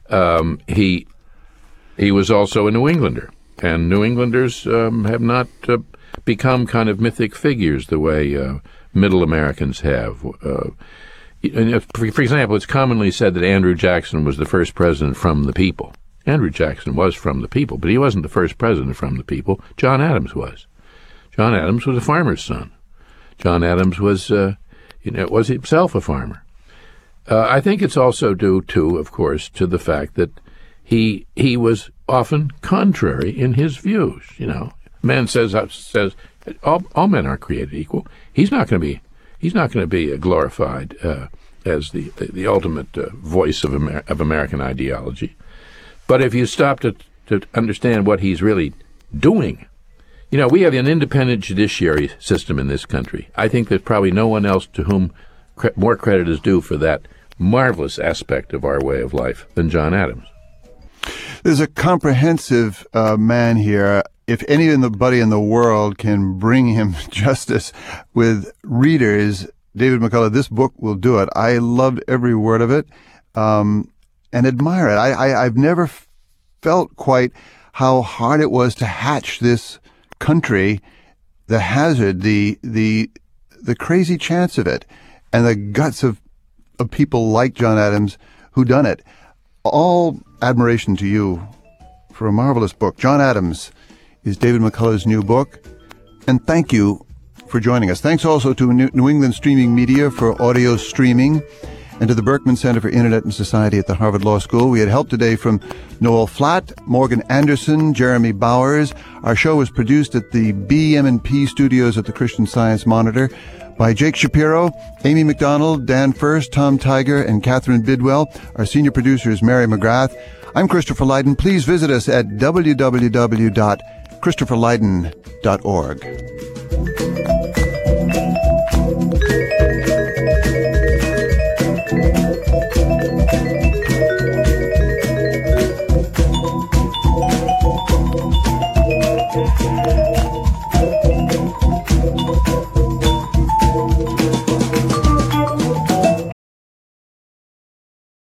He was also a New Englander, and New Englanders have not become kind of mythic figures the way Middle Americans have. For example, it's commonly said that Andrew Jackson was the first president from the people. Andrew Jackson was from the people, but he wasn't the first president from the people. John Adams was. John Adams was a farmer's son. John Adams was himself a farmer. I think it's also due to, of course, to the fact that he was often contrary in his views. Man says all men are created equal. He's not going to be glorified as the ultimate voice of American ideology. But if you stop to understand what he's really doing, we have an independent judiciary system in this country. I think there's probably no one else to whom more credit is due for that marvelous aspect of our way of life than John Adams. There's a comprehensive man here. If anybody in the world can bring him justice with readers, David McCullough, this book will do it. I loved every word of it and admire it. I've never felt quite how hard it was to hatch this country, the hazard, the crazy chance of it, and the guts of people like John Adams who done it. All admiration to you for a marvelous book. John Adams is David McCullough's new book, and thank you for joining us. Thanks also to New England Streaming Media for audio streaming, and to the Berkman Center for Internet and Society at the Harvard Law School. We had help today from Noel Flatt, Morgan Anderson, Jeremy Bowers. Our show was produced at the BM&P studios at the Christian Science Monitor by Jake Shapiro, Amy McDonald, Dan First, Tom Tiger, and Catherine Bidwell. Our senior producer is Mary McGrath. I'm Christopher Lydon. Please visit us at www.christopherlydon.org.